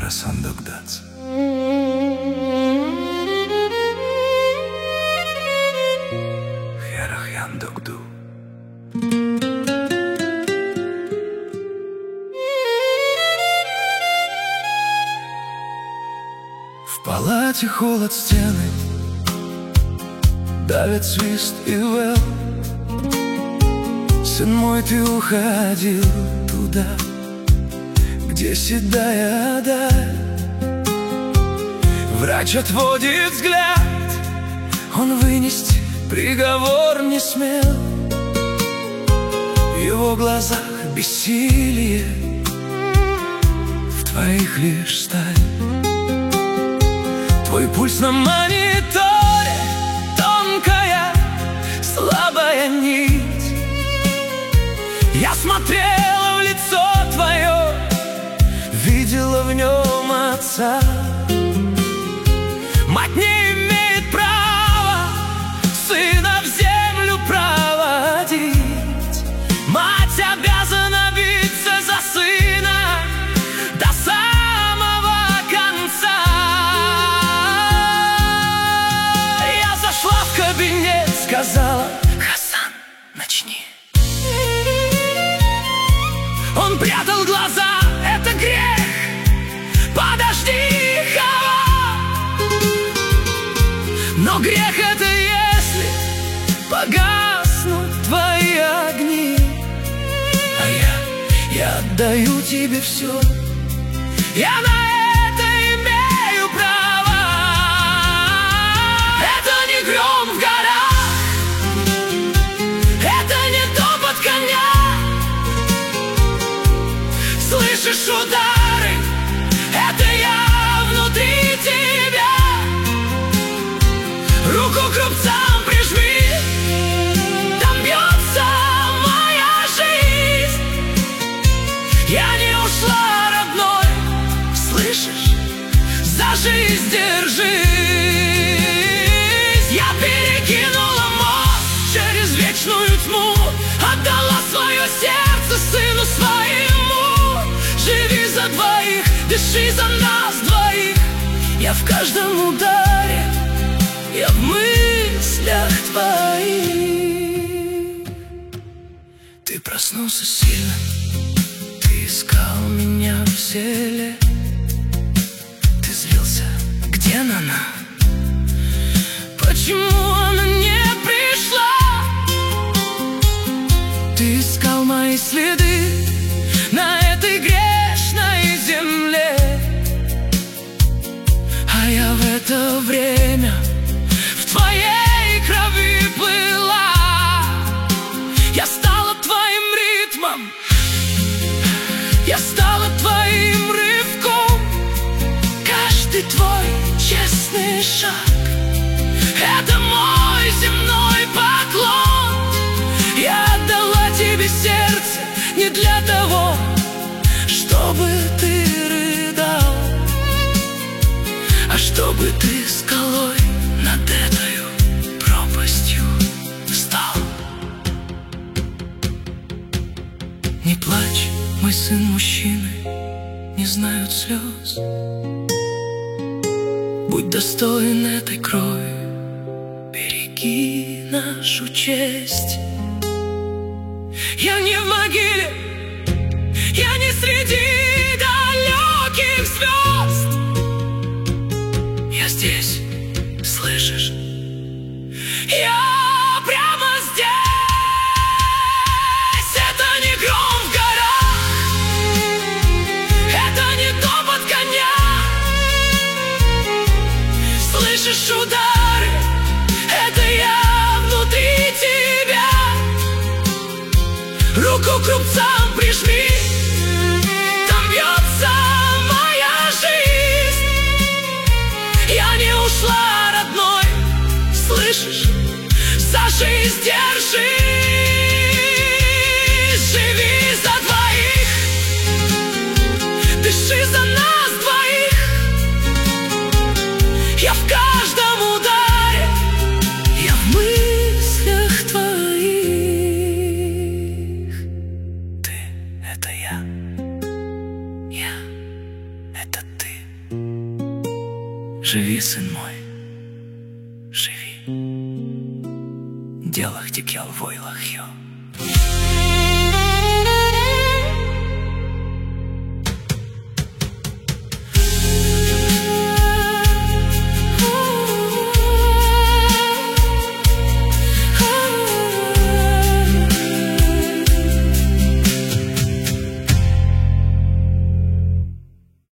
corazón dogdați. Херахян догду. В палате холод, стены давит свист и вел. Сын мой, ты уходил туда, где седая даль. Врач отводит взгляд, он вынести приговор не смел. В его глазах бессилие, в твоих лишь сталь. Твой пульс на мониторе, тонкая, слабая нить. Я смотрела в лицо твое, видела в нем отца. Мать не имеет права сына в землю проводить. Мать обязана биться за сына до самого конца. Я зашла в кабинет, сказала: Хасан, начни. Он прятал глаза, это грех, подожди, но грех это, если погаснут твои огни. А я отдаю тебе все, я на это имею право. Это не гром в горах, это не топот коня. Слышишь удары, это я внутри тебя. Руку к рубцам прижми, там бьется моя жизнь. Я не ушла, родной, слышишь? За жизнь держись. Я перекинула мост через вечную тьму, отдала свое сердце сыну своему. Живи за двоих, дыши за нас двоих. Я в каждом ударе, я в мыслях твоих. Ты проснулся сильно, ты искал меня в селе. Ты злился, где Нана? Почему она не пришла? Ты искал мои следы на этой грешной земле. А я в это время в твоей крови плыла. Я стала твоим ритмом, я стала твоим рывком. Каждый твой честный шаг — это мой земной поклон. Я отдала тебе сердце не для того, чтобы ты рыдал, а чтобы ты скалой над этою пропастью встал. Не плачь, мой сын, мужчины не знают слез. Будь достоин этой крови, береги нашу честь. Я не в могиле, я не среди далеких звезд. Я здесь, слышишь? Я прямо здесь. Это не гром в горах, это не топот коня. Слышишь удары, это я внутри тебя. Руку к рубцам прижми, там бьется моя жизнь. Я не ушла, родной, слышишь? За жизнь держись. Живи за двоих, дыши за нас двоих. Я в каждом ударе, я в мыслях твоих. Ты — это я. Живи, сын мой, живи. Делах текел войлах йо.